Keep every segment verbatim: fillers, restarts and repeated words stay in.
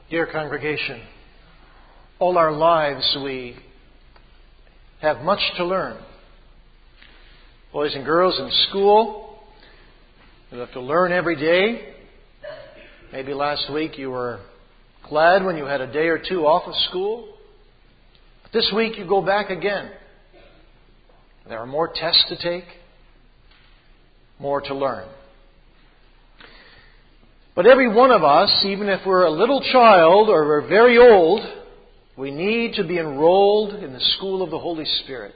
Dear congregation, all our lives we have much to learn. Boys and girls in school, you have to learn every day. Maybe last week you were glad when you had a day or two off of school. But this week you go back again. There are more tests to take, more to learn. But every one of us, even if we're a little child or we're very old, we need to be enrolled in the school of the Holy Spirit.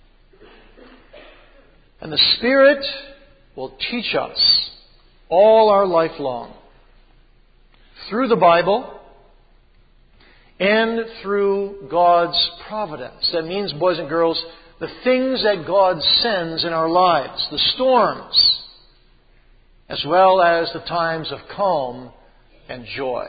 And the Spirit will teach us all our life long through the Bible and through God's providence. That means, boys and girls, the things that God sends in our lives, the storms, as well as the times of calm and joy.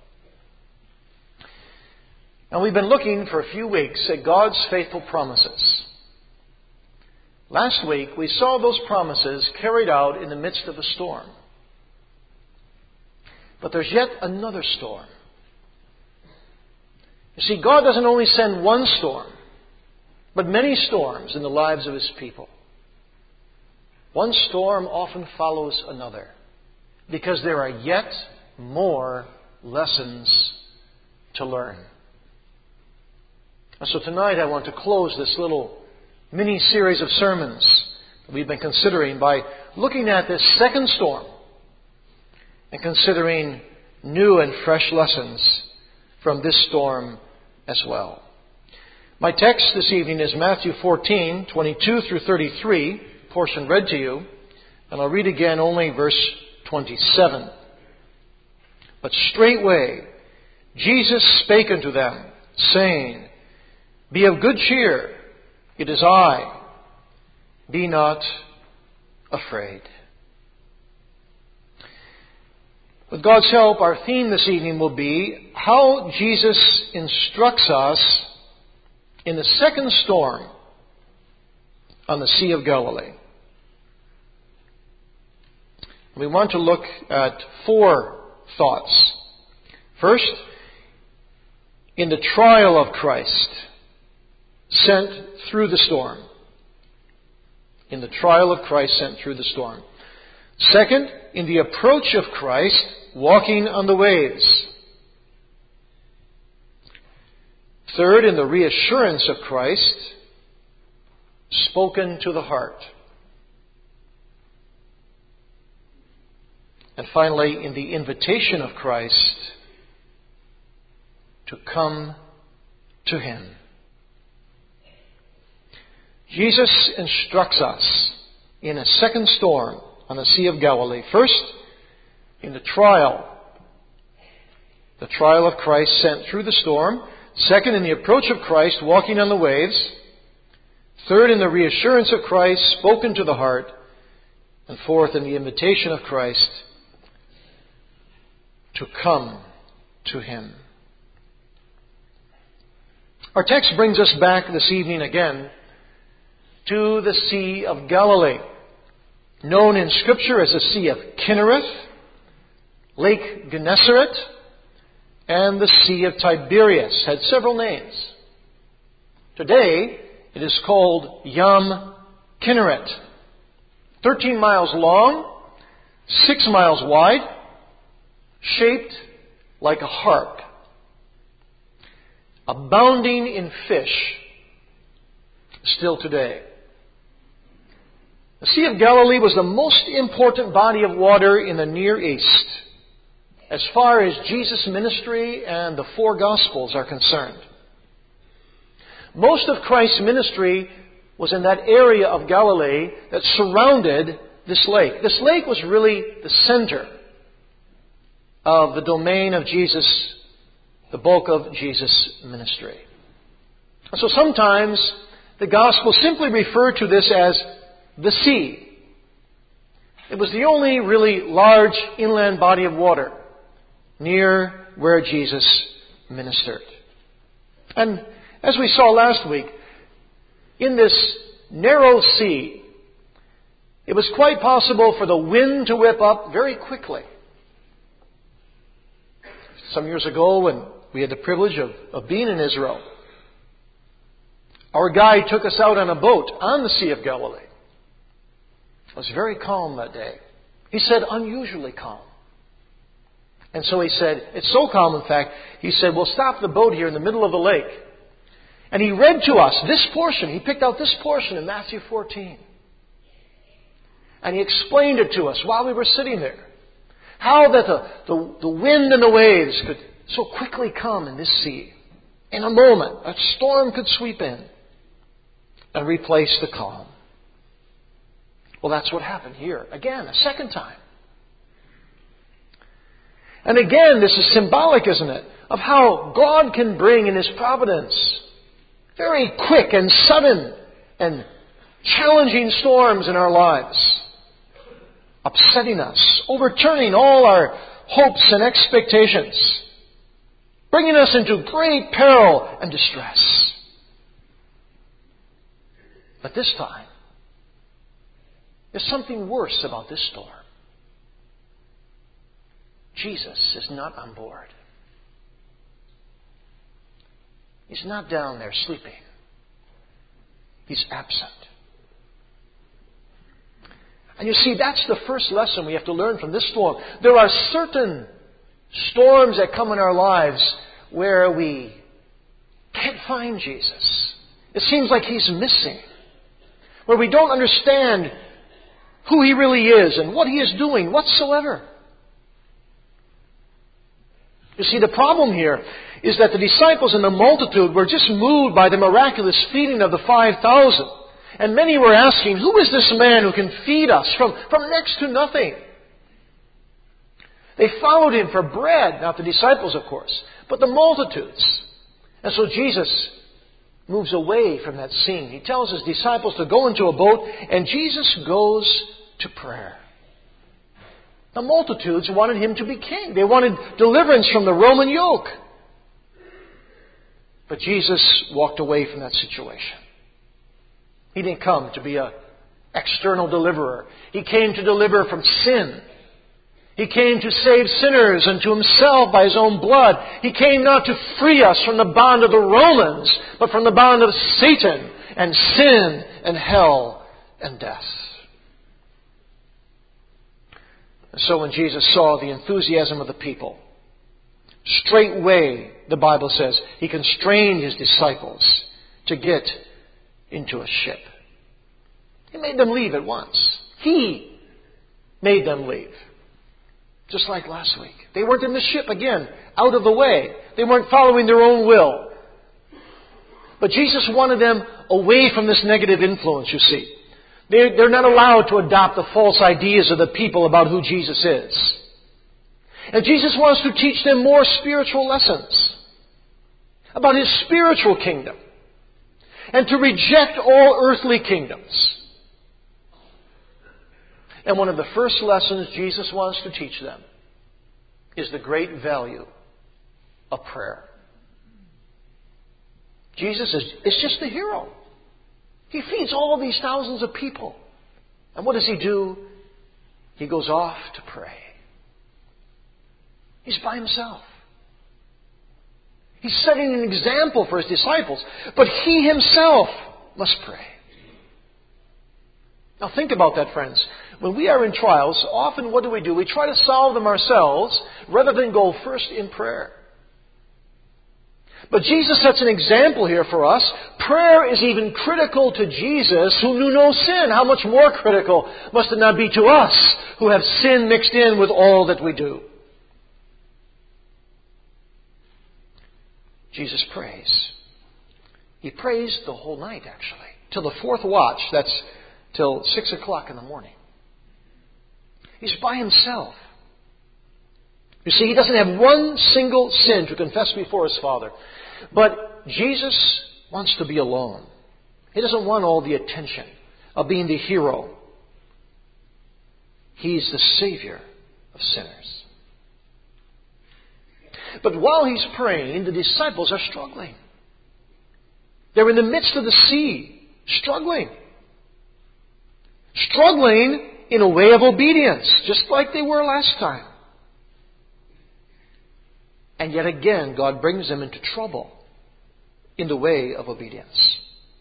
Now, we've been looking for a few weeks at God's faithful promises. Last week, we saw those promises carried out in the midst of a storm. But there's yet another storm. You see, God doesn't only send one storm, but many storms in the lives of His people. One storm often follows another, because there are yet more lessons to learn. And so tonight I want to close this little mini-series of sermons that we've been considering by looking at this second storm and considering new and fresh lessons from this storm as well. My text this evening is Matthew fourteen, twenty-two through thirty-three, portion read to you, and I'll read again only verse twenty-seven. But straightway Jesus spake unto them, saying, Be of good cheer, it is I, be not afraid. With God's help, our theme this evening will be how Jesus instructs us in the second storm on the Sea of Galilee. We want to look at four thoughts. First, in the trial of Christ sent through the storm. In the trial of Christ sent through the storm. Second, in the approach of Christ walking on the waves. Third, in the reassurance of Christ spoken to the heart. And finally, in the invitation of Christ to come to Him. Jesus instructs us in a second storm on the Sea of Galilee. First, in the trial. The trial of Christ sent through the storm. Second, in the approach of Christ walking on the waves. Third, in the reassurance of Christ spoken to the heart. And fourth, in the invitation of Christ to come to Him. Our text brings us back this evening again to the Sea of Galilee, known in Scripture as the Sea of Kinnereth, Lake Gennesaret, and the Sea of Tiberias. Had several names. Today, it is called Yam Kinneret. Thirteen miles long, six miles wide, shaped like a harp, abounding in fish still today. The Sea of Galilee was the most important body of water in the Near East as far as Jesus' ministry and the four Gospels are concerned. Most of Christ's ministry was in that area of Galilee that surrounded this lake. This lake was really the center of the domain of Jesus, the bulk of Jesus' ministry. And so sometimes the Gospel simply refer to this as the sea. It was the only really large inland body of water near where Jesus ministered. And as we saw last week, in this narrow sea, it was quite possible for the wind to whip up very quickly. Some years ago, when we had the privilege of, of being in Israel, our guide took us out on a boat on the Sea of Galilee. It was very calm that day. He said, unusually calm. And so he said, it's so calm, in fact, he said, we'll stop the boat here in the middle of the lake. And he read to us this portion. He picked out this portion in Matthew fourteen. And he explained it to us while we were sitting there. How that the, the, the wind and the waves could so quickly come in this sea. In a moment, a storm could sweep in and replace the calm. Well, that's what happened here. Again, a second time. And again, this is symbolic, isn't it, of how God can bring in His providence very quick and sudden and challenging storms in our lives, upsetting us, overturning all our hopes and expectations, bringing us into great peril and distress. But this time, there's something worse about this storm. Jesus is not on board. He's not down there sleeping. He's absent. And you see, that's the first lesson we have to learn from this storm. There are certain storms that come in our lives where we can't find Jesus. It seems like He's missing. Where we don't understand who He really is and what He is doing whatsoever. You see, the problem here is that the disciples and the multitude were just moved by the miraculous feeding of the five thousand. And many were asking, who is this man who can feed us from, from next to nothing? They followed Him for bread, not the disciples, of course, but the multitudes. And so Jesus moves away from that scene. He tells His disciples to go into a boat, and Jesus goes to prayer. The multitudes wanted Him to be king. They wanted deliverance from the Roman yoke. But Jesus walked away from that situation. He didn't come to be an external deliverer. He came to deliver from sin. He came to save sinners unto Himself by His own blood. He came not to free us from the bond of the Romans, but from the bond of Satan and sin and hell and death. And so when Jesus saw the enthusiasm of the people, straightway, the Bible says, He constrained His disciples to get into a ship. He made them leave at once. He made them leave. Just like last week. They weren't in the ship again, out of the way. They weren't following their own will. But Jesus wanted them away from this negative influence, you see. They're, they're not allowed to adopt the false ideas of the people about who Jesus is. And Jesus wants to teach them more spiritual lessons about His spiritual kingdom and to reject all earthly kingdoms. And one of the first lessons Jesus wants to teach them is the great value of prayer. Jesus is, is just the hero. He feeds all these thousands of people. And what does He do? He goes off to pray. He's by Himself. He's setting an example for His disciples. But He Himself must pray. Now think about that, friends. When we are in trials, often what do we do? We try to solve them ourselves rather than go first in prayer. But Jesus sets an example here for us. Prayer is even critical to Jesus, who knew no sin. How much more critical must it not be to us, who have sin mixed in with all that we do? Jesus prays. He prays the whole night, actually. Till the fourth watch. That's till six o'clock in the morning. He's by Himself. You see, He doesn't have one single sin to confess before His Father. But Jesus wants to be alone. He doesn't want all the attention of being the hero. He's the Savior of sinners. But while He's praying, the disciples are struggling. They're in the midst of the sea, struggling. Struggling in a way of obedience, just like they were last time. And yet again, God brings them into trouble in the way of obedience.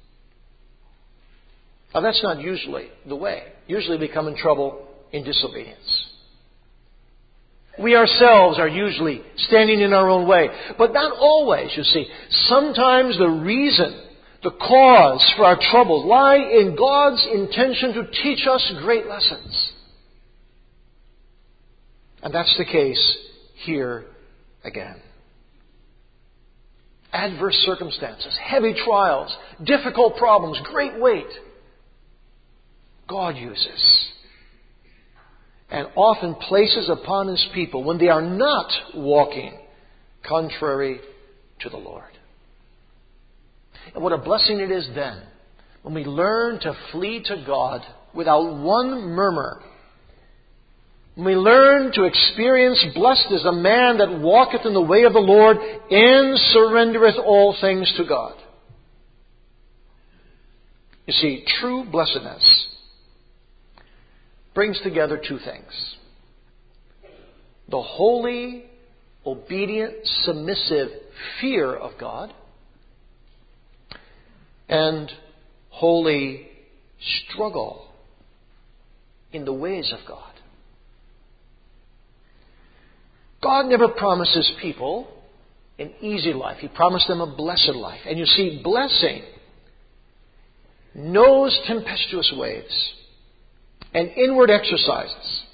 Now, that's not usually the way. Usually we come in trouble in disobedience. We ourselves are usually standing in our own way. But not always, you see. Sometimes the reason, the cause for our troubles lie in God's intention to teach us great lessons. And that's the case here again. Adverse circumstances, heavy trials, difficult problems, great weight. God uses and often places upon His people when they are not walking contrary to the Lord. And what a blessing it is then when we learn to flee to God without one murmur. When we learn to experience, blessed is the man that walketh in the way of the Lord and surrendereth all things to God. You see, true blessedness brings together two things. The holy, obedient, submissive fear of God and holy struggle in the ways of God. God never promises people an easy life. He promised them a blessed life. And you see, blessing knows tempestuous waves and inward exercises.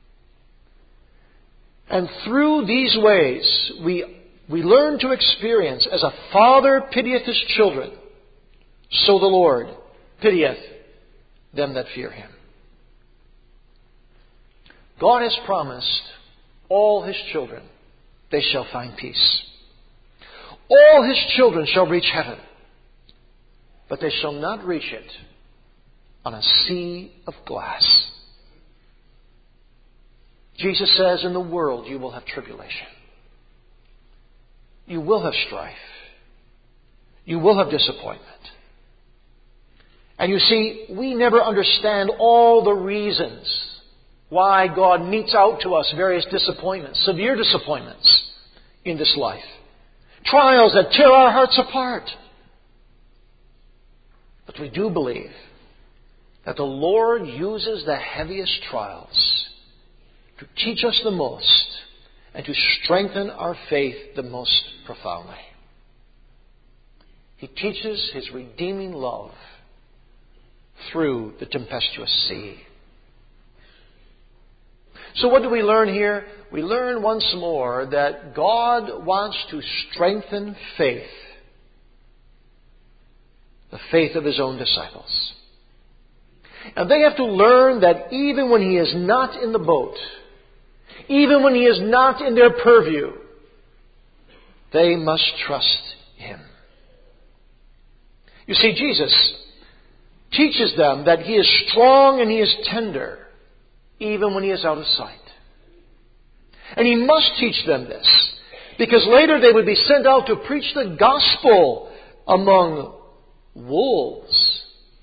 And through these ways, we, we learn to experience, as a father pitieth his children, so the Lord pitieth them that fear Him. God has promised all His children, they shall find peace. All His children shall reach heaven, but they shall not reach it on a sea of glass. Jesus says, in the world you will have tribulation. You will have strife. You will have disappointment. And you see, we never understand all the reasons why God metes out to us various disappointments, severe disappointments in this life. Trials that tear our hearts apart. But we do believe that the Lord uses the heaviest trials to teach us the most and to strengthen our faith the most profoundly. He teaches His redeeming love through the tempestuous sea. So what do we learn here? We learn once more that God wants to strengthen faith, the faith of His own disciples. And they have to learn that even when He is not in the boat, even when He is not in their purview, they must trust Him. You see, Jesus teaches them that He is strong and He is tender, even when He is out of sight. And He must teach them this, because later they would be sent out to preach the gospel among wolves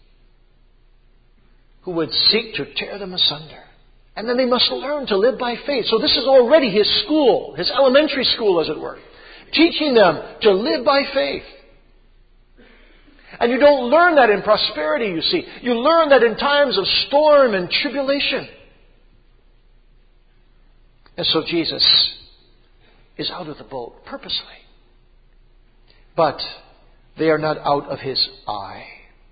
who would seek to tear them asunder. And then they must learn to live by faith. So this is already His school, His elementary school, as it were, teaching them to live by faith. And you don't learn that in prosperity, you see. You learn that in times of storm and tribulation. And so Jesus is out of the boat purposely. But they are not out of His eye.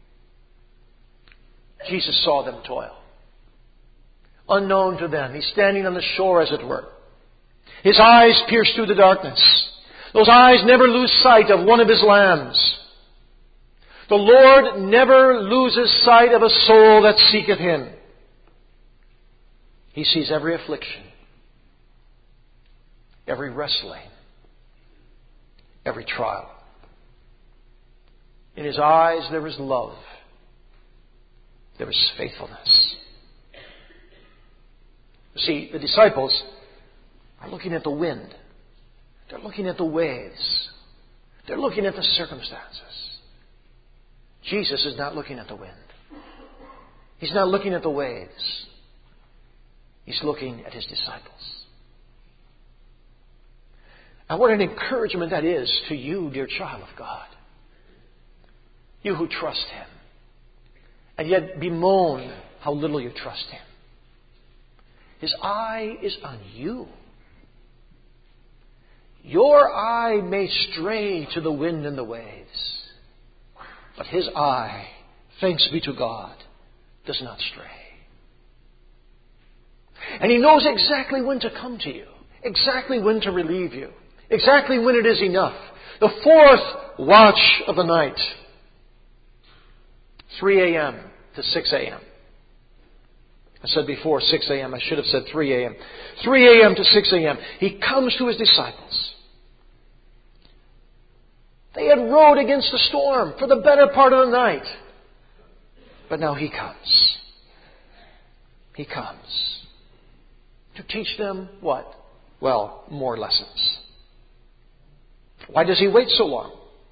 Jesus saw them toil. Unknown to them. He's standing on the shore, as it were. His eyes pierce through the darkness. Those eyes never lose sight of one of His lambs. The Lord never loses sight of a soul that seeketh Him. He sees every affliction, every wrestling, every trial. In His eyes there is love. There is faithfulness. You see, the disciples are looking at the wind. They're looking at the waves. They're looking at the circumstances. Jesus is not looking at the wind. He's not looking at the waves. He's looking at His disciples. And what an encouragement that is to you, dear child of God. You who trust Him. And yet bemoan how little you trust Him. His eye is on you. Your eye may stray to the wind and the waves, but His eye, thanks be to God, does not stray. And He knows exactly when to come to you, exactly when to relieve you, exactly when it is enough. The fourth watch of the night, three a.m. to six a.m. I said before six a.m. I should have said three a.m. three a.m. to six a.m. He comes to His disciples. They had rowed against the storm for the better part of the night. But now He comes. He comes to teach them what? Well, more lessons. Why does He wait so long?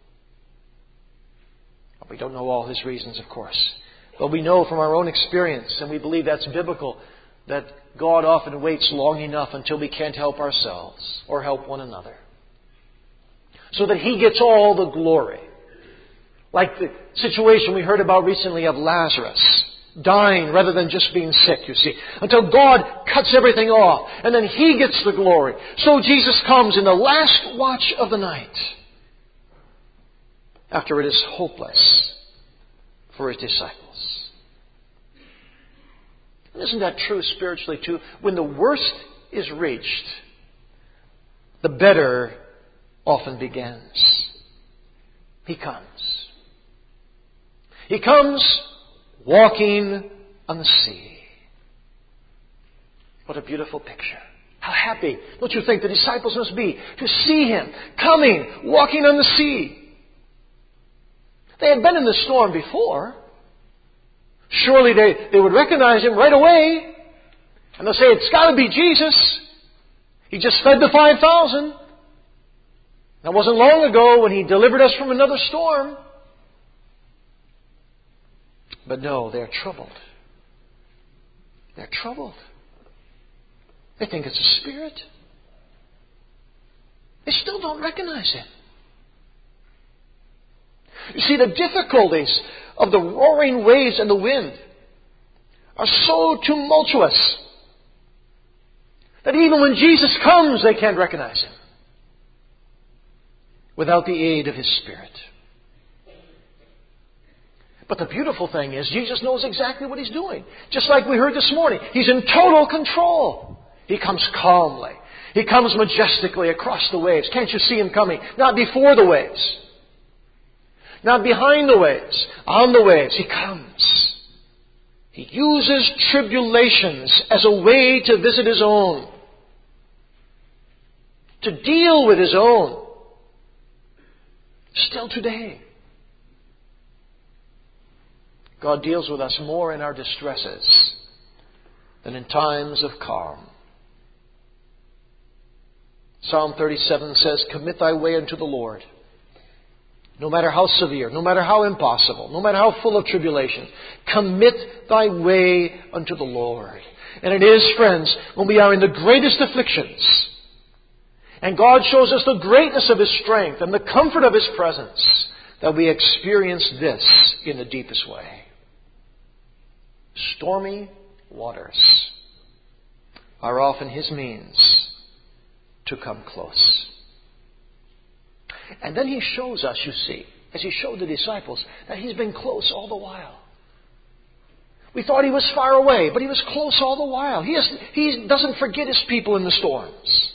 Well, we don't know all His reasons, of course. But we know from our own experience, and we believe that's biblical, that God often waits long enough until we can't help ourselves or help one another. So that He gets all the glory. Like the situation we heard about recently of Lazarus dying rather than just being sick, you see. Until God cuts everything off and then He gets the glory. So Jesus comes in the last watch of the night after it is hopeless for His disciples. Isn't that true spiritually too? When the worst is reached, the better often begins. He comes. He comes walking on the sea. What a beautiful picture. How happy, don't you think, the disciples must be to see Him coming, walking on the sea. They had been in the storm before. Surely they, they would recognize Him right away. And they'll say, it's got to be Jesus. He just fed the five thousand. That wasn't long ago when He delivered us from another storm. But no, they're troubled. They're troubled. They think it's a spirit. They still don't recognize Him. You see, the difficulties of the roaring waves and the wind are so tumultuous that even when Jesus comes, they can't recognize Him without the aid of His Spirit. But the beautiful thing is, Jesus knows exactly what He's doing. Just like we heard this morning. He's in total control. He comes calmly. He comes majestically across the waves. Can't you see Him coming? Not before the waves. Not behind the waves. On the waves. He comes. He uses tribulations as a way to visit His own. To deal with His own. Still today. God deals with us more in our distresses than in times of calm. Psalm thirty-seven says, commit thy way unto the Lord. No matter how severe, no matter how impossible, no matter how full of tribulation, commit thy way unto the Lord. And it is, friends, when we are in the greatest afflictions, and God shows us the greatness of His strength and the comfort of His presence, that we experience this in the deepest way. Stormy waters are often His means to come close. And then He shows us, you see, as He showed the disciples, that He's been close all the while. We thought He was far away, but He was close all the while. He, is, he doesn't forget His people in the storms.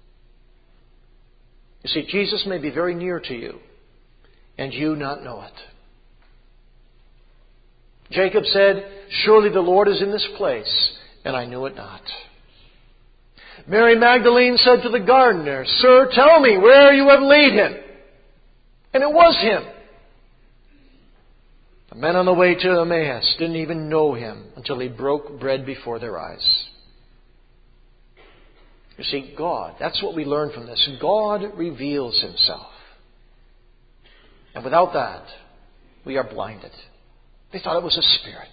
You see, Jesus may be very near to you, and you not know it. Jacob said, surely the Lord is in this place, and I knew it not. Mary Magdalene said to the gardener, Sir, tell me where you have laid Him. And it was Him. The men on the way to Emmaus didn't even know Him until He broke bread before their eyes. You see, God, that's what we learn from this. God reveals Himself. And without that, we are blinded. They thought it was a spirit.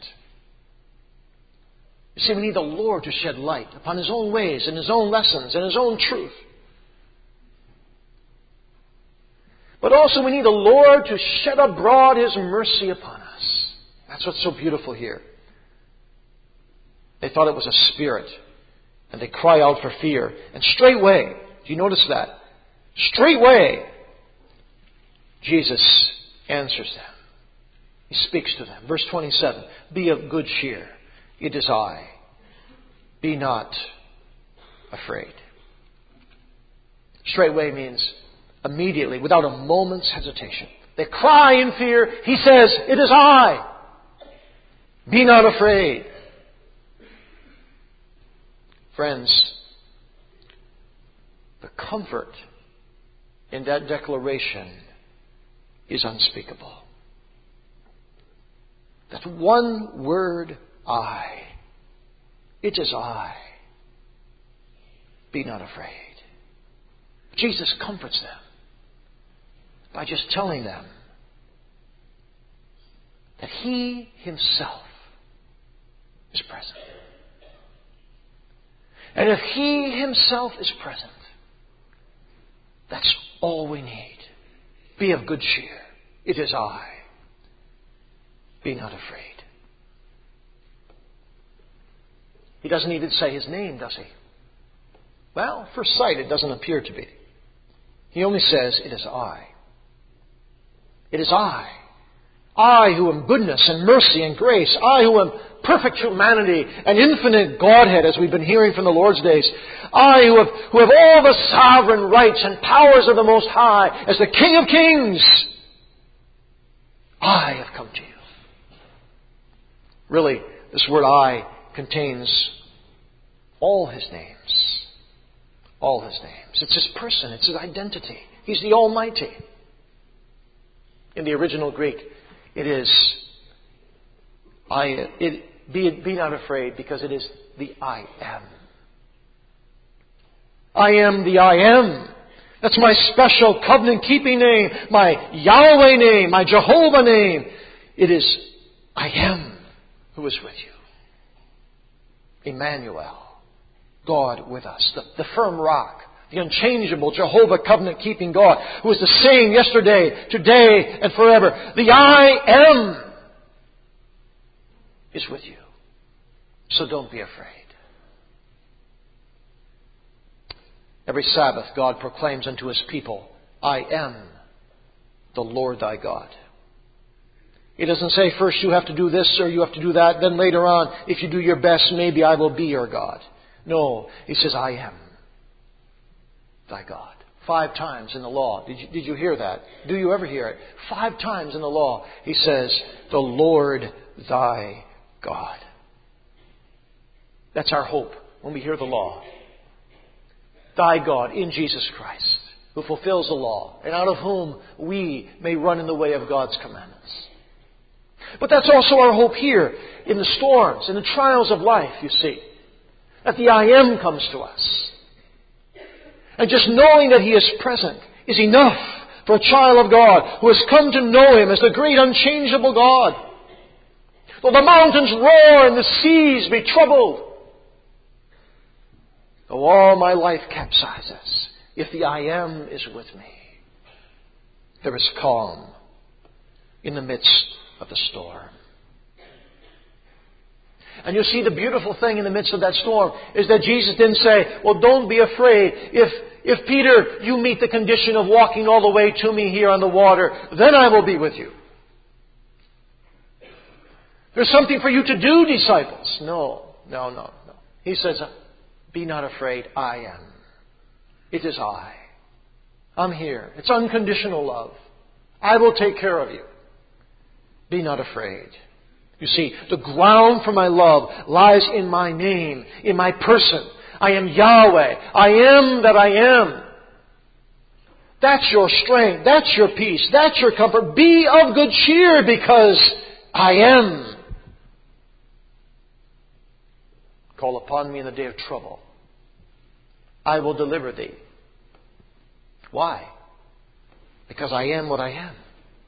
You see, we need the Lord to shed light upon His own ways and His own lessons and His own truth. But also we need the Lord to shed abroad His mercy upon us. That's what's so beautiful here. They thought it was a spirit. And they cry out for fear. And straightway, do you notice that? Straightway, Jesus answers them. He speaks to them. Verse twenty-seven. Be of good cheer. It is I. Be not afraid. Straightway means immediately, without a moment's hesitation. They cry in fear. He says, it is I. Be not afraid. Friends, the comfort in that declaration is unspeakable. That one word, I. It is I. Be not afraid. Jesus comforts them by just telling them that He Himself is present. And if He Himself is present, that's all we need. Be of good cheer. It is I. Be not afraid. He doesn't even say His name, does He? Well, first sight, it doesn't appear to be. He only says, it is I. It is I. I who am goodness and mercy and grace. I who am perfect humanity and infinite Godhead, as we've been hearing from the Lord's days. I who have, who have all the sovereign rights and powers of the Most High, as the King of Kings. I have come to you. Really, this word I contains all His names. All His names. It's His person. It's His identity. He's the Almighty. In the original Greek, it is, I, it, be, be not afraid, because it is the I am. I am the I am. That's my special covenant-keeping name, my Yahweh name, my Jehovah name. It is I am who is with you. Emmanuel, God with us, the, the firm rock, the unchangeable Jehovah covenant-keeping God, who is the same yesterday, today, and forever. The I am is with you. So don't be afraid. Every Sabbath, God proclaims unto His people, I am the Lord thy God. He doesn't say first you have to do this or you have to do that. Then later on, if you do your best, maybe I will be your God. No, He says, I am thy God. Five times in the law. Did you, did you hear that? Do you ever hear it? Five times in the law, He says, the Lord thy God. That's our hope when we hear the law. Thy God in Jesus Christ, who fulfills the law, and out of whom we may run in the way of God's commandments. But that's also our hope here in the storms, in the trials of life, you see. That the I am comes to us. And just knowing that He is present is enough for a child of God who has come to know Him as the great unchangeable God. Though the mountains roar and the seas be troubled, though all my life capsizes, if the I am is with me, there is calm in the midst of the storm. And you see, the beautiful thing in the midst of that storm is that Jesus didn't say, well, don't be afraid. If, if Peter, you meet the condition of walking all the way to me here on the water, then I will be with you. There's something for you to do, disciples. No, no, no, no. He says, be not afraid, I am. It is I. I'm here. It's unconditional love. I will take care of you. Be not afraid. You see, the ground for my love lies in my name, in my person. I am Yahweh. I am that I am. That's your strength. That's your peace. That's your comfort. Be of good cheer, because I am. Call upon me in the day of trouble. I will deliver thee. Why? Because I am what I am.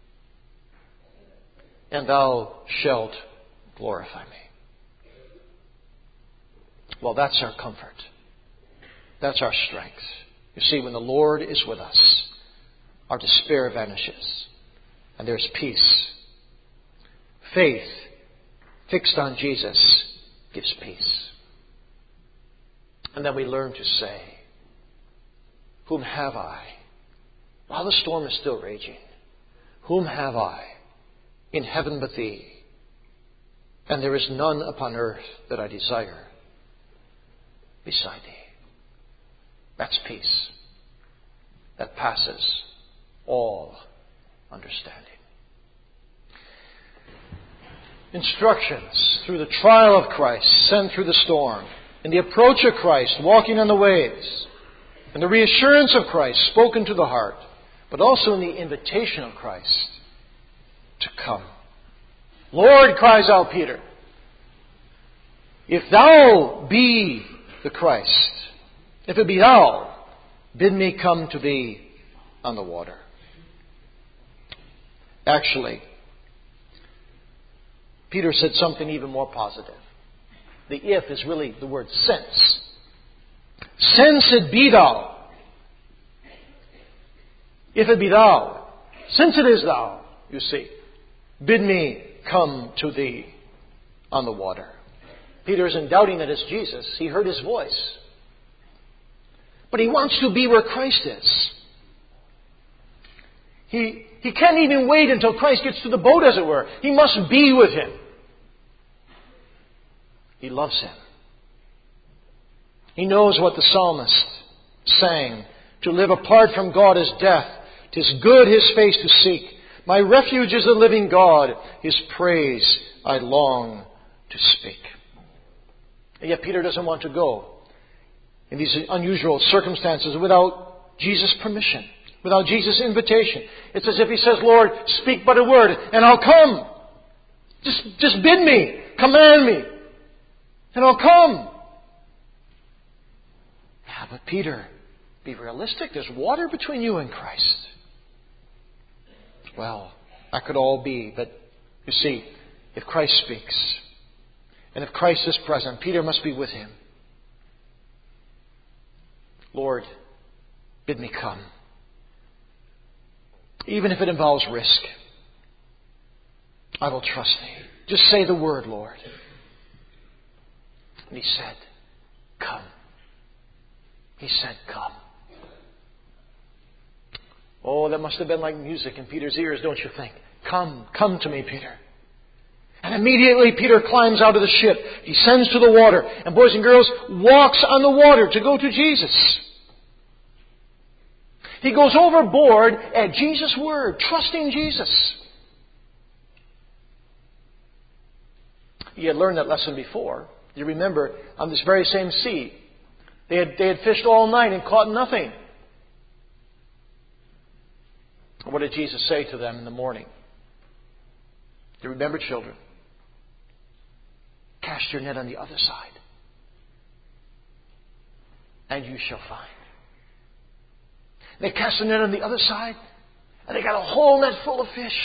And thou shalt glorify me. Well, that's our comfort. That's our strength. You see, when the Lord is with us, our despair vanishes, and there's peace. Faith fixed on Jesus gives peace. And then we learn to say, whom have I? While the storm is still raging, whom have I in heaven but thee? And there is none upon earth that I desire beside thee. That's peace that passes all understanding. Instructions through the trial of Christ sent through the storm, in the approach of Christ walking on the waves, and the reassurance of Christ spoken to the heart, but also in the invitation of Christ to come. Lord, cries out Peter, if thou be the Christ, if it be thou, bid me come to thee on the water. Actually, Peter said something even more positive. The if is really the word since. Since it be thou. If it be thou. Since it is thou, you see. Bid me come to thee on the water. Peter isn't doubting that it's Jesus. He heard his voice. But he wants to be where Christ is. He, he can't even wait until Christ gets to the boat, as it were. He must be with him. He loves him. He knows what the psalmist sang. To live apart from God is death. 'Tis good his face to seek. My refuge is the living God. His praise I long to speak. And yet Peter doesn't want to go in these unusual circumstances without Jesus' permission, without Jesus' invitation. It's as if he says, Lord, speak but a word and I'll come. Just, just bid me, command me, and I'll come. Yeah, but Peter, be realistic. There's water between you and Christ. Well, that could all be, but you see, if Christ speaks, and if Christ is present, Peter must be with him. Lord, bid me come. Even if it involves risk, I will trust thee. Just say the word, Lord. And he said, come. He said, come. Oh, that must have been like music in Peter's ears, don't you think? Come, come to me, Peter. And immediately Peter climbs out of the ship, descends to the water, and boys and girls, walks on the water to go to Jesus. He goes overboard at Jesus' word, trusting Jesus. He had learned that lesson before. You remember, on this very same sea, they had, they had fished all night and caught nothing. What did Jesus say to them in the morning? Do you remember, children? Cast your net on the other side, and you shall find. They cast the net on the other side, and they got a whole net full of fish.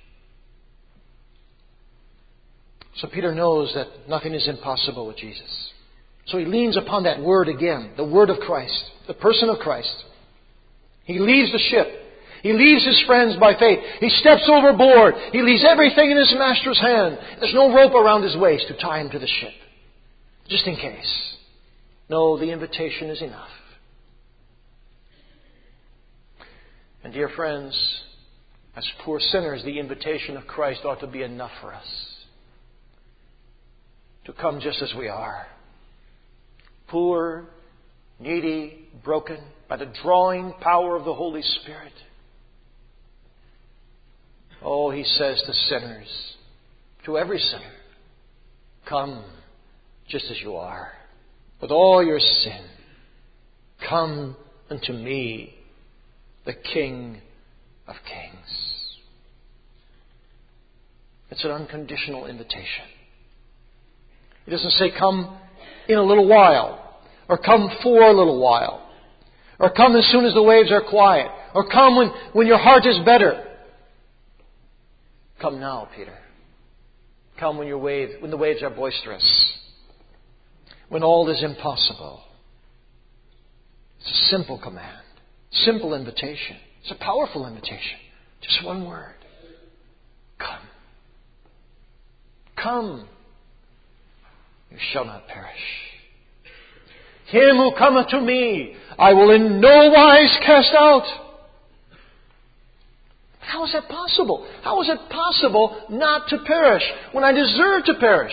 So Peter knows that nothing is impossible with Jesus. So he leans upon that word again, the word of Christ, the person of Christ. He leaves the ship. He leaves his friends by faith. He steps overboard. He leaves everything in his master's hand. There's no rope around his waist to tie him to the ship, just in case. No, the invitation is enough. And dear friends, as poor sinners, the invitation of Christ ought to be enough for us. To come just as we are. Poor, needy, broken, by the drawing power of the Holy Spirit. Oh, he says to sinners, to every sinner, come just as you are, with all your sin. Come unto me, the King of Kings. It's an unconditional invitation. He doesn't say come in a little while, or come for a little while, or come as soon as the waves are quiet, or come when, when your heart is better. Come now, Peter. Come when your wave, when the waves are boisterous, when all is impossible. It's a simple command, simple invitation, It's a powerful invitation. Just one word. Come. Come. You shall not perish. Him who cometh to me, I will in no wise cast out. How is that possible? How is it possible not to perish when I deserve to perish?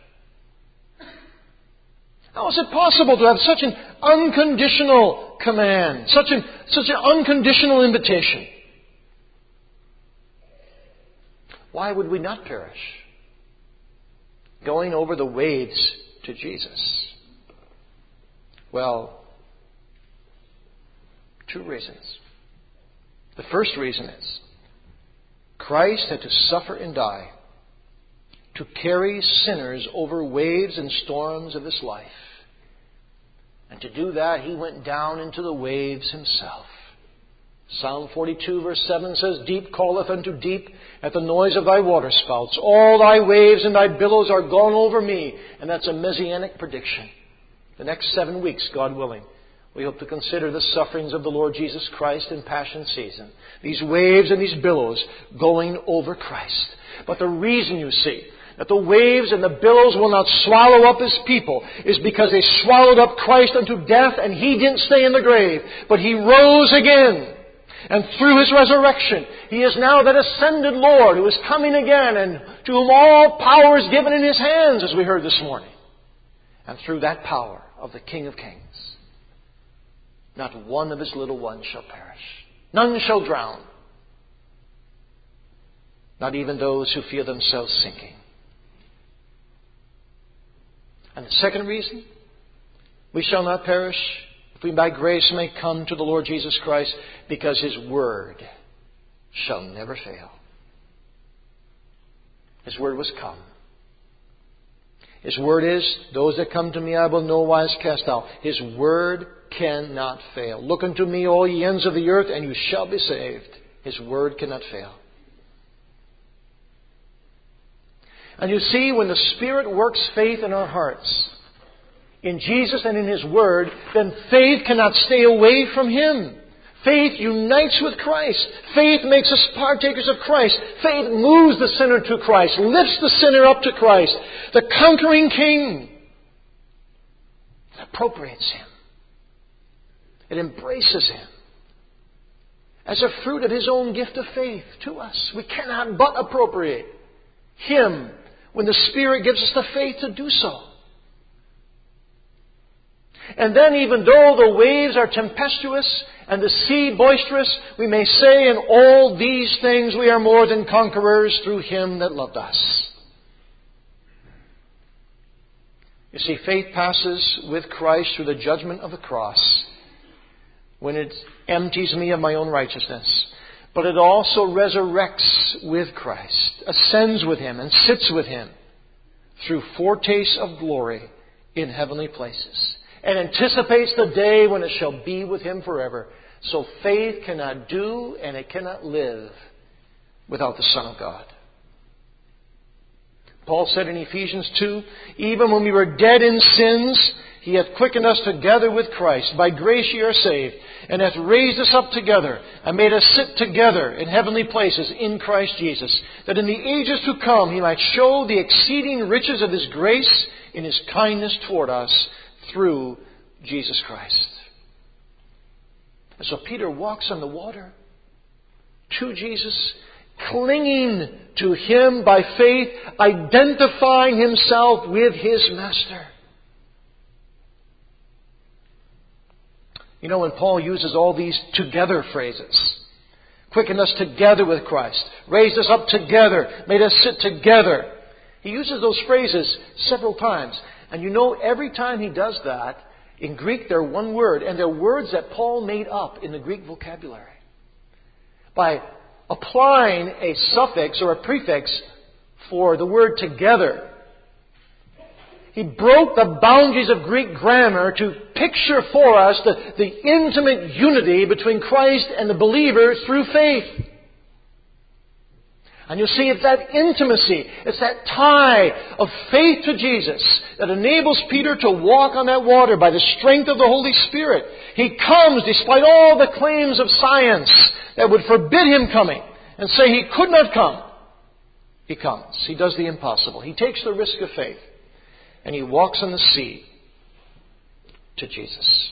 How is it possible to have such an unconditional command, such an, such an unconditional invitation? Why would we not perish? Going over the waves to Jesus. Well, two reasons. The first reason is Christ had to suffer and die to carry sinners over waves and storms of this life. And to do that, He went down into the waves Himself. Psalm forty-two verse seven says, Deep calleth unto deep at the noise of thy waterspouts. All thy waves and thy billows are gone over me. And that's a messianic prediction. The next seven weeks, God willing, we hope to consider the sufferings of the Lord Jesus Christ in Passion season. These waves and these billows going over Christ. But the reason, you see, that the waves and the billows will not swallow up His people is because they swallowed up Christ unto death, and He didn't stay in the grave, but He rose again. And through His resurrection, He is now that ascended Lord who is coming again, and to whom all power is given in His hands, as we heard this morning. And through that power of the King of Kings, not one of His little ones shall perish. None shall drown. Not even those who feel themselves sinking. And the second reason, we shall not perish if we by grace may come to the Lord Jesus Christ, because His Word shall never fail. His Word was come. His Word is, those that come to me I will no wise cast out. His Word cannot fail. Look unto me, all ye ends of the earth, and you shall be saved. His Word cannot fail. And you see, when the Spirit works faith in our hearts, in Jesus and in His Word, then faith cannot stay away from Him. Faith unites with Christ. Faith makes us partakers of Christ. Faith moves the sinner to Christ, lifts the sinner up to Christ, the conquering King. It appropriates Him. It embraces Him as a fruit of His own gift of faith to us. We cannot but appropriate Him when the Spirit gives us the faith to do so. And then, even though the waves are tempestuous and the sea boisterous, we may say, in all these things we are more than conquerors through Him that loved us. You see, faith passes with Christ through the judgment of the cross when it empties me of my own righteousness. But it also resurrects with Christ, ascends with Him, and sits with Him through foretastes of glory in heavenly places, and anticipates the day when it shall be with Him forever. So faith cannot do and it cannot live without the Son of God. Paul said in Ephesians two, even when we were dead in sins, He hath quickened us together with Christ. By grace ye are saved, and hath raised us up together, and made us sit together in heavenly places in Christ Jesus, that in the ages to come He might show the exceeding riches of His grace in His kindness toward us through Jesus Christ. And so Peter walks on the water to Jesus, clinging to Him by faith, identifying himself with his Master. You know, when Paul uses all these together phrases, quickened us together with Christ, raised us up together, made us sit together, he uses those phrases several times. And you know, every time he does that, in Greek they're one word, and they're words that Paul made up in the Greek vocabulary. By applying a suffix or a prefix for the word together, he broke the boundaries of Greek grammar to picture for us the, the intimate unity between Christ and the believer through faith. And you see, it's that intimacy, it's that tie of faith to Jesus that enables Peter to walk on that water by the strength of the Holy Spirit. He comes despite all the claims of science that would forbid him coming and say he could not come. He comes. He does the impossible. He takes the risk of faith. And he walks on the sea to Jesus.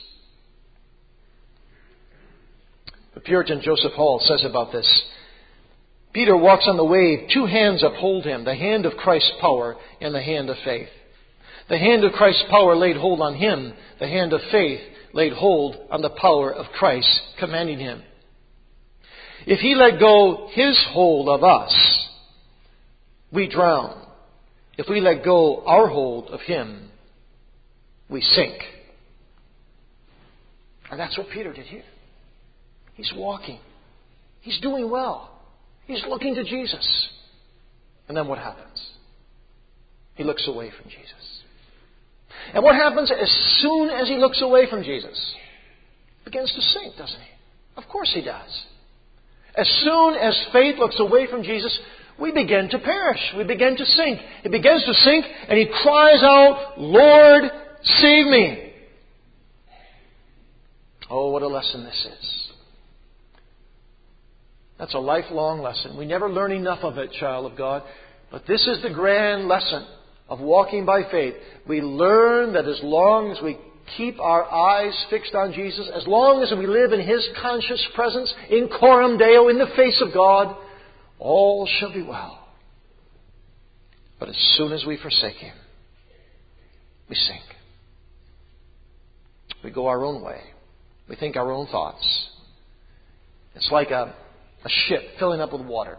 The Puritan Joseph Hall says about this, Peter walks on the wave, two hands uphold him, the hand of Christ's power and the hand of faith. The hand of Christ's power laid hold on him, the hand of faith laid hold on the power of Christ, commanding him. If he let go his hold of us, we drown. If we let go our hold of him, we sink. And that's what Peter did here. He's walking. He's doing well. He's looking to Jesus. And then what happens? He looks away from Jesus. And what happens as soon as he looks away from Jesus? He begins to sink, doesn't he? Of course he does. As soon as faith looks away from Jesus, we begin to perish. We begin to sink. He begins to sink and he cries out, Lord, save me. Oh, what a lesson this is. That's a lifelong lesson. We never learn enough of it, child of God. But this is the grand lesson of walking by faith. We learn that as long as we keep our eyes fixed on Jesus, as long as we live in His conscious presence, in coram Deo, in the face of God, all shall be well. But as soon as we forsake Him, we sink. We go our own way. We think our own thoughts. It's like a, a ship filling up with water.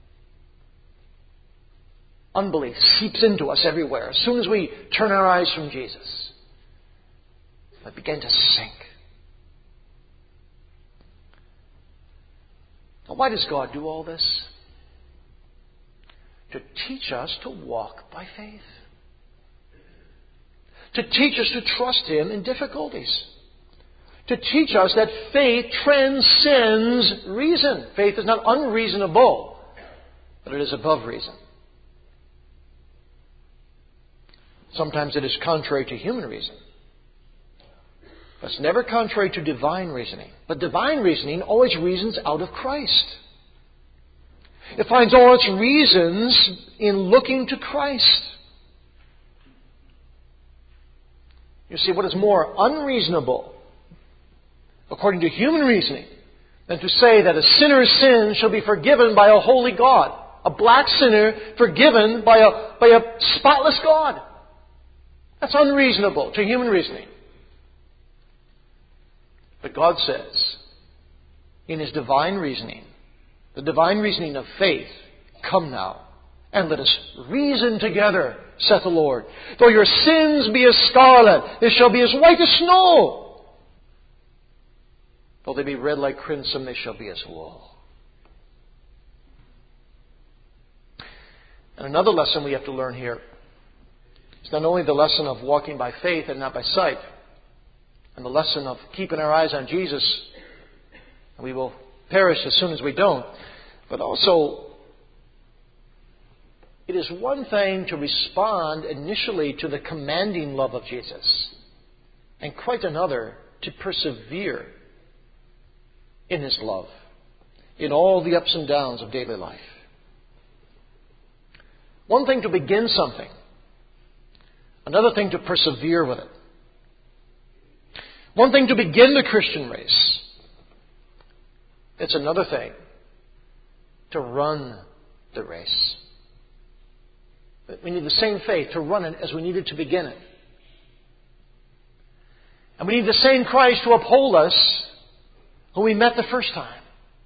Unbelief seeps into us everywhere. As soon as we turn our eyes from Jesus, we begin to sink. Now, why does God do all this? To teach us to walk by faith. To teach us to trust Him in difficulties. To teach us that faith transcends reason. Faith is not unreasonable, but it is above reason. Sometimes it is contrary to human reason. But it's never contrary to divine reasoning. But divine reasoning always reasons out of Christ. It finds all its reasons in looking to Christ. You see, what is more unreasonable, according to human reasoning, than to say that a sinner's sin shall be forgiven by a holy God? A black sinner forgiven by a, by a spotless God. That's unreasonable to human reasoning. But God says, in His divine reasoning, the divine reasoning of faith, come now, and let us reason together, saith the Lord. Though your sins be as scarlet, they shall be as white as snow. Though they be red like crimson, they shall be as wool. And another lesson we have to learn here is not only the lesson of walking by faith and not by sight, and the lesson of keeping our eyes on Jesus, and we will perish as soon as we don't, but also it is one thing to respond initially to the commanding love of Jesus, and quite another to persevere in His love in all the ups and downs of daily life. One thing to begin something, another thing to persevere with it. One thing to begin the Christian race. It's another thing to run the race. We need the same faith to run it as we needed to begin it. And we need the same Christ to uphold us who we met the first time.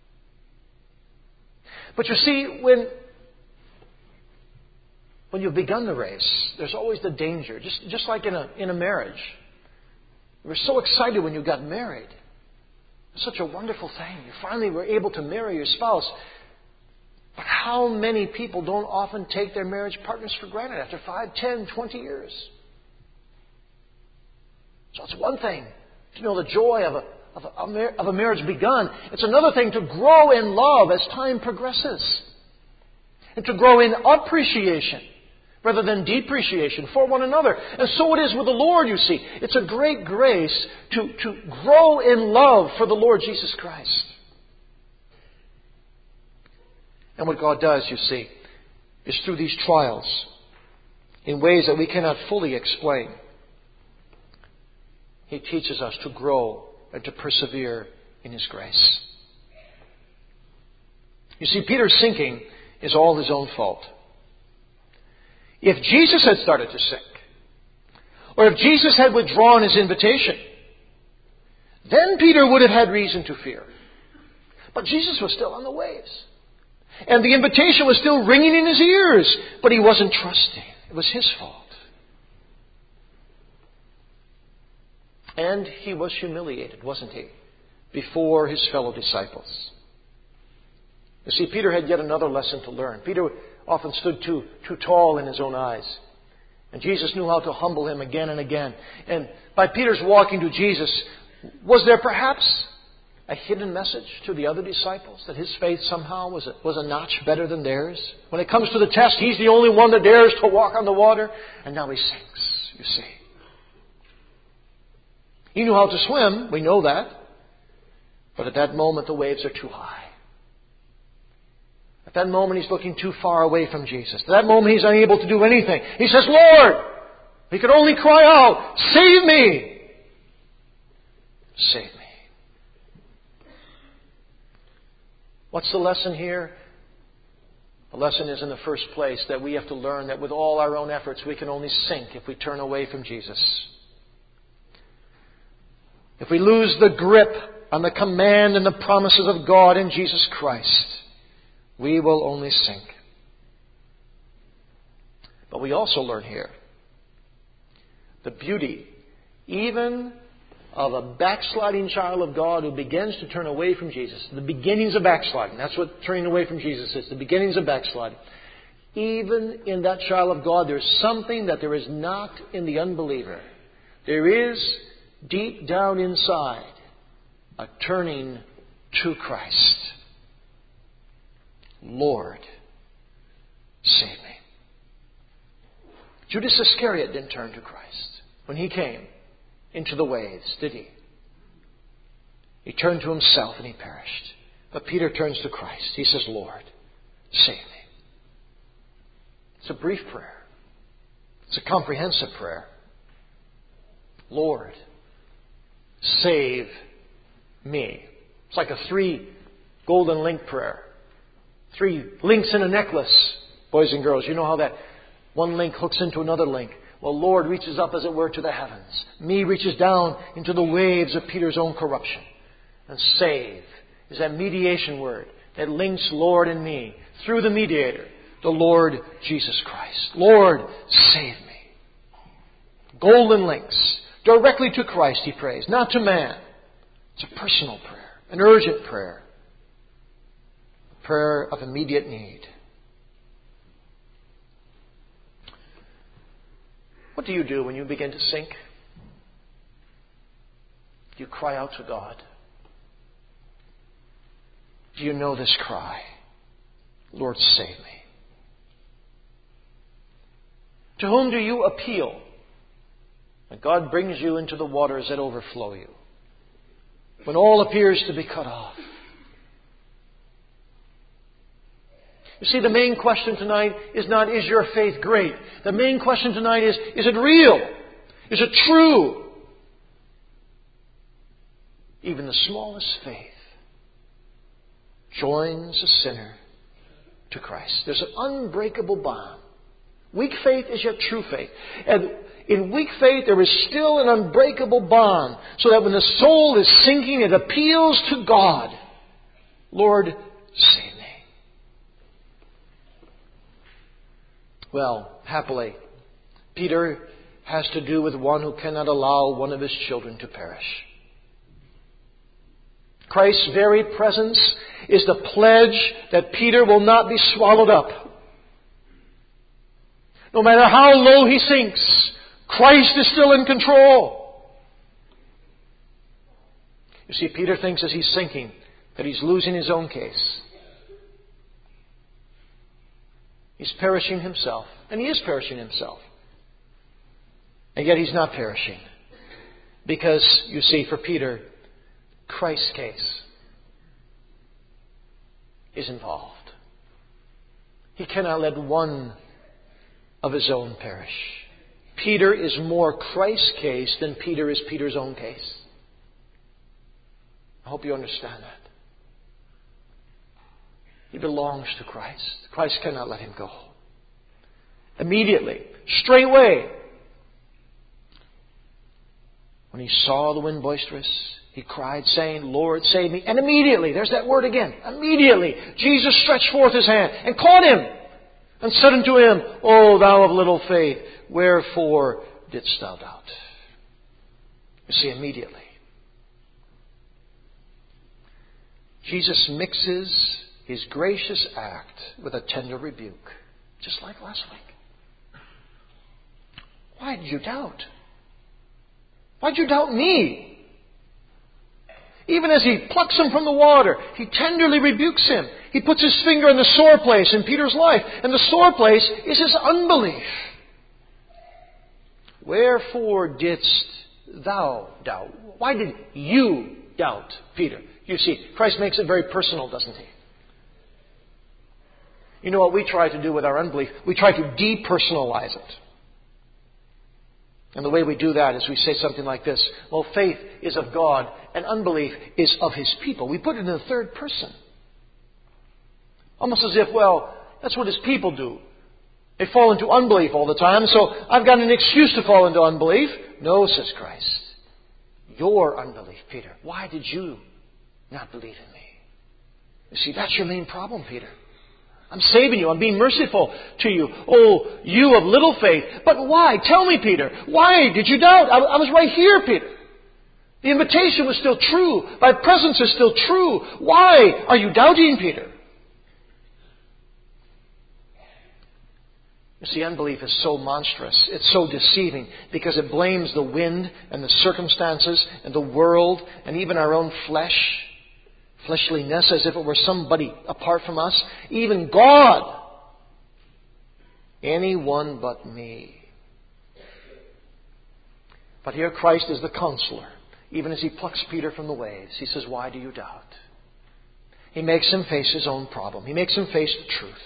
But you see, when when you've begun the race, there's always the danger. Just just like in a in a marriage. You were so excited when you got married. It's such a wonderful thing. You finally were able to marry your spouse. But how many people don't often take their marriage partners for granted after five, ten, twenty years? So it's one thing to know the joy of a, of a, of a marriage begun. It's another thing to grow in love as time progresses. and to grow in appreciation rather than depreciation for one another. And so it is with the Lord, you see. It's a great grace to, to grow in love for the Lord Jesus Christ. And what God does, you see, is through these trials, in ways that we cannot fully explain, He teaches us to grow and to persevere in His grace. You see, Peter's sinking is all his own fault. If Jesus had started to sink, or if Jesus had withdrawn His invitation, then Peter would have had reason to fear. But Jesus was still on the waves. And the invitation was still ringing in his ears, but he wasn't trusting. It was his fault. And he was humiliated, wasn't he, before his fellow disciples. You see, Peter had yet another lesson to learn. Peter often stood too, too tall in his own eyes. And Jesus knew how to humble him again and again. And by Peter's walking to Jesus, was there perhaps a hidden message to the other disciples that his faith somehow was a, was a notch better than theirs? When it comes to the test, he's the only one that dares to walk on the water. And now he sinks, you see. He knew how to swim, we know that. But at that moment the waves are too high. At that moment he's looking too far away from Jesus. At that moment he's unable to do anything. He says, Lord! He could only cry out, save me! Save me. What's the lesson here? The lesson is, in the first place, that we have to learn that with all our own efforts we can only sink if we turn away from Jesus. If we lose the grip on the command and the promises of God in Jesus Christ, we will only sink. But we also learn here the beauty, even of a backsliding child of God who begins to turn away from Jesus. The beginnings of backsliding. That's what turning away from Jesus is. The beginnings of backsliding. Even in that child of God, there's something that there is not in the unbeliever. There is, deep down inside, a turning to Christ. Lord, save me. Judas Iscariot didn't turn to Christ when he came into the waves, did he? He turned to himself and he perished. But Peter turns to Christ. He says, Lord, save me. It's a brief prayer. It's a comprehensive prayer. Lord, save me. It's like a three golden link prayer. Three links in a necklace, boys and girls. You know how that one link hooks into another link. Well, Lord reaches up, as it were, to the heavens. Me reaches down into the waves of Peter's own corruption. And save is that mediation word that links Lord and me through the mediator, the Lord Jesus Christ. Lord, save me. Golden links directly to Christ, he prays, not to man. It's a personal prayer, an urgent prayer, a prayer of immediate need. What do you do when you begin to sink? Do you cry out to God? Do you know this cry? Lord, save me. To whom do you appeal when God brings you into the waters that overflow you? When all appears to be cut off? You see, the main question tonight is not, is your faith great? The main question tonight is, is it real? Is it true? Even the smallest faith joins a sinner to Christ. There's an unbreakable bond. Weak faith is yet true faith. And in weak faith, there is still an unbreakable bond, so that when the soul is sinking, it appeals to God. Lord, save me. Well, happily, Peter has to do with one who cannot allow one of his children to perish. Christ's very presence is the pledge that Peter will not be swallowed up. No matter how low he sinks, Christ is still in control. You see, Peter thinks as he's sinking that he's losing his own case. He's perishing himself. And he is perishing himself. And yet he's not perishing. Because, you see, for Peter, Christ's case is involved. He cannot let one of his own perish. Peter is more Christ's case than Peter is Peter's own case. I hope you understand that. He belongs to Christ. Christ cannot let him go. Immediately, straightway, when he saw the wind boisterous, he cried, saying, Lord, save me. And immediately, there's that word again, immediately, Jesus stretched forth his hand and caught him and said unto him, O thou of little faith, wherefore didst thou doubt? You see, immediately. Jesus mixes his gracious act with a tender rebuke, just like last week. Why did you doubt? Why did you doubt me? Even as he plucks him from the water, he tenderly rebukes him. He puts his finger in the sore place in Peter's life. And the sore place is his unbelief. Wherefore didst thou doubt? Why did you doubt, Peter? You see, Christ makes it very personal, doesn't he? You know what we try to do with our unbelief? We try to depersonalize it. And the way we do that is we say something like this. Well, faith is of God and unbelief is of His people. We put it in the third person. Almost as if, well, that's what His people do. They fall into unbelief all the time, so I've got an excuse to fall into unbelief. No, says Christ. Your unbelief, Peter. Why did you not believe in me? You see, that's your main problem, Peter. I'm saving you. I'm being merciful to you. Oh, you of little faith. But why? Tell me, Peter. Why did you doubt? I, I was right here, Peter. The invitation was still true. My presence is still true. Why are you doubting, Peter? You see, unbelief is so monstrous. It's so deceiving because it blames the wind and the circumstances and the world and even our own flesh. Fleshliness, as if it were somebody apart from us. Even God. Anyone but me. But here Christ is the counselor. Even as He plucks Peter from the waves, He says, why do you doubt? He makes him face his own problem. He makes him face the truth.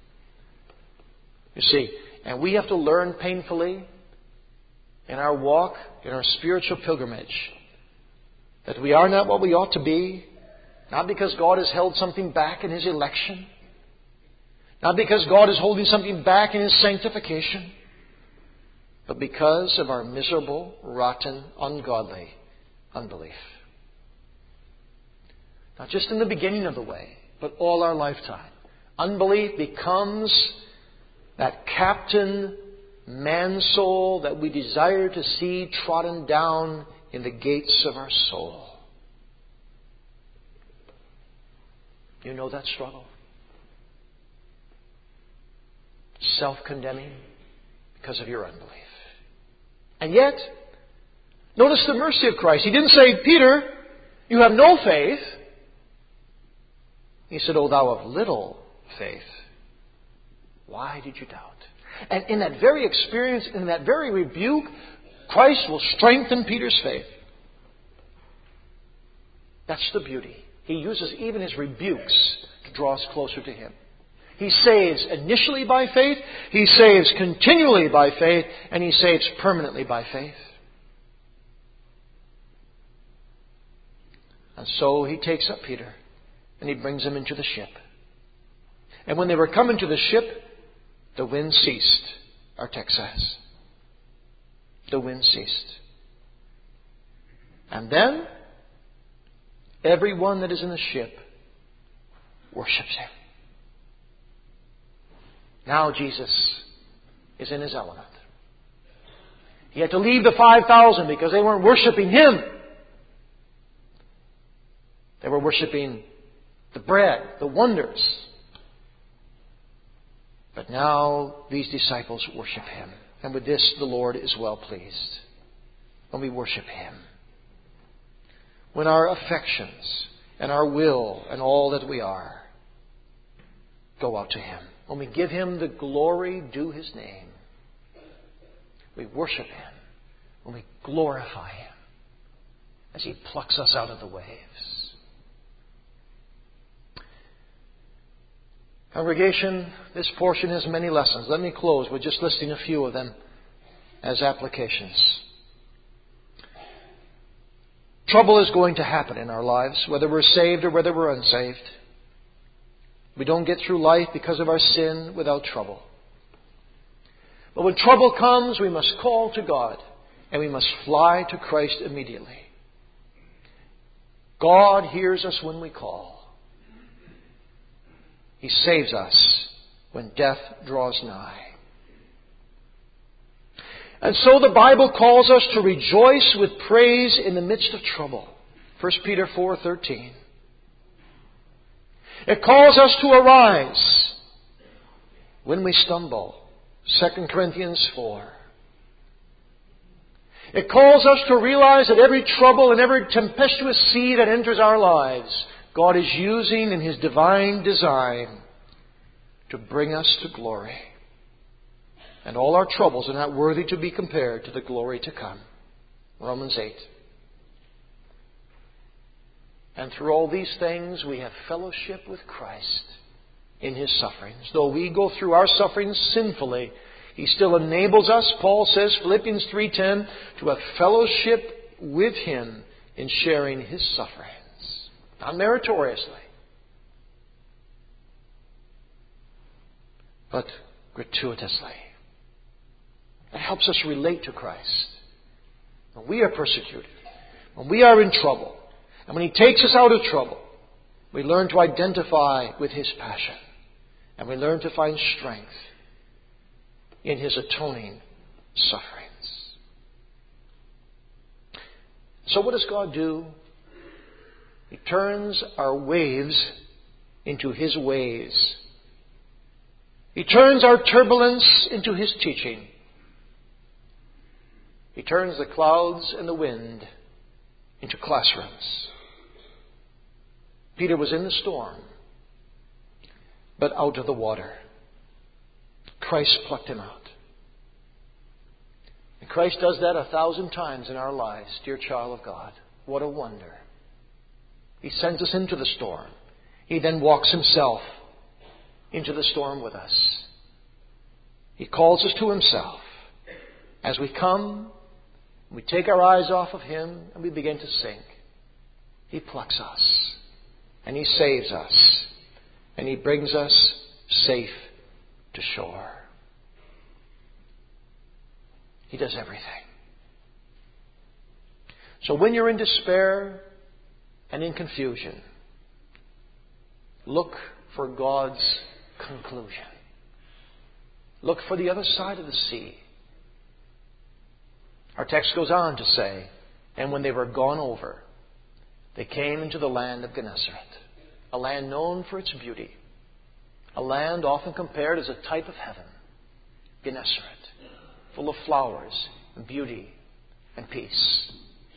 You see, and we have to learn painfully in our walk, in our spiritual pilgrimage, that we are not what we ought to be. Not because God has held something back in His election. Not because God is holding something back in His sanctification. But because of our miserable, rotten, ungodly unbelief. Not just in the beginning of the way, but all our lifetime. Unbelief becomes that captain man-soul that we desire to see trodden down in the gates of our soul. You know that struggle? Self-condemning because of your unbelief. And yet, notice the mercy of Christ. He didn't say, Peter, you have no faith. He said, O thou of little faith, why did you doubt? And in that very experience, in that very rebuke, Christ will strengthen Peter's faith. That's the beauty. He uses even His rebukes to draw us closer to Him. He saves initially by faith, He saves continually by faith, and He saves permanently by faith. And so He takes up Peter and He brings him into the ship. And when they were coming to the ship, the wind ceased, our text says. The wind ceased. And then everyone that is in the ship worships Him. Now Jesus is in His element. He had to leave the five thousand because they weren't worshiping Him. They were worshiping the bread, the wonders. But now these disciples worship Him. And with this the Lord is well pleased. When we worship Him. When our affections and our will and all that we are go out to Him. when we give Him the glory due His name. We worship Him when we glorify Him as He plucks us out of the waves. Congregation, this portion has many lessons. Let me close with just listing a few of them as applications. Trouble is going to happen in our lives, whether we're saved or whether we're unsaved. We don't get through life because of our sin without trouble. But when trouble comes, we must call to God and we must fly to Christ immediately. God hears us when we call. He saves us when death draws nigh. And so the Bible calls us to rejoice with praise in the midst of trouble. First Peter four thirteen. It calls us to arise when we stumble. Second Corinthians four. It calls us to realize that every trouble and every tempestuous sea that enters our lives, God is using in His divine design to bring us to glory. And all our troubles are not worthy to be compared to the glory to come. Romans eight. And through all these things we have fellowship with Christ in His sufferings. Though we go through our sufferings sinfully, He still enables us, Paul says, Philippians three ten, to have fellowship with Him in sharing His sufferings. Not meritoriously, but gratuitously. It helps us relate to Christ. When we are persecuted, when we are in trouble, and when He takes us out of trouble, we learn to identify with His passion. And we learn to find strength in His atoning sufferings. So what does God do? He turns our waves into His ways. He turns our turbulence into His teaching. He turns the clouds and the wind into classrooms. Peter was in the storm, but out of the water. Christ plucked him out. And Christ does that a thousand times in our lives, dear child of God. What a wonder. He sends us into the storm. He then walks Himself into the storm with us. He calls us to Himself. As we come, we take our eyes off of Him and we begin to sink. He plucks us and He saves us and He brings us safe to shore. He does everything. So when you're in despair and in confusion, look for God's conclusion. Look for the other side of the sea. Our text goes on to say, and when they were gone over, they came into the land of Gennesaret, a land known for its beauty, a land often compared as a type of heaven. Gennesaret, full of flowers and beauty and peace.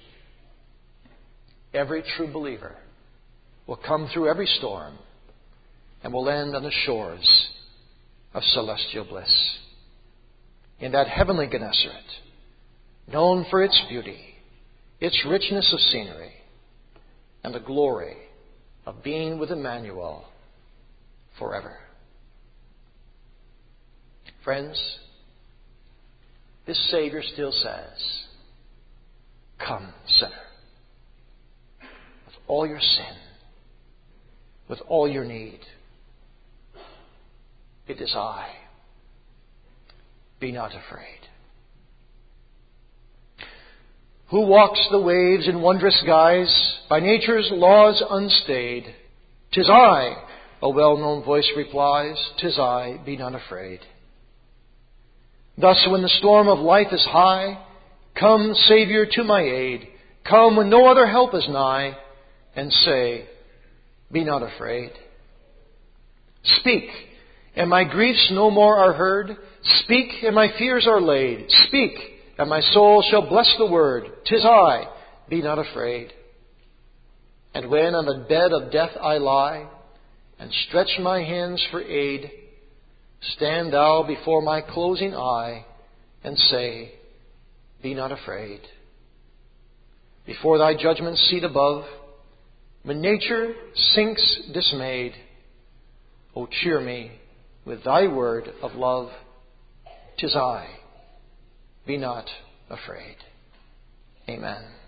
Every true believer will come through every storm and will land on the shores of celestial bliss. In that heavenly Gennesaret, known for its beauty, its richness of scenery, and the glory of being with Emmanuel forever. Friends, this Savior still says, "Come, sinner, with all your sin, with all your need. It is I. Be not afraid." Who walks the waves in wondrous guise, by nature's laws unstayed? 'Tis I, a well-known voice replies, 'tis I, be not afraid. Thus when the storm of life is high, come, Savior, to my aid. Come when no other help is nigh, and say, be not afraid. Speak, and my griefs no more are heard. Speak, and my fears are laid. Speak, and my soul shall bless the word. 'Tis I, be not afraid. And when on the bed of death I lie, and stretch my hands for aid, Stand thou before my closing eye and say, be not afraid. Before thy judgment seat above, when nature sinks dismayed, O cheer me with thy word of love. 'Tis I. Be not afraid. Amen.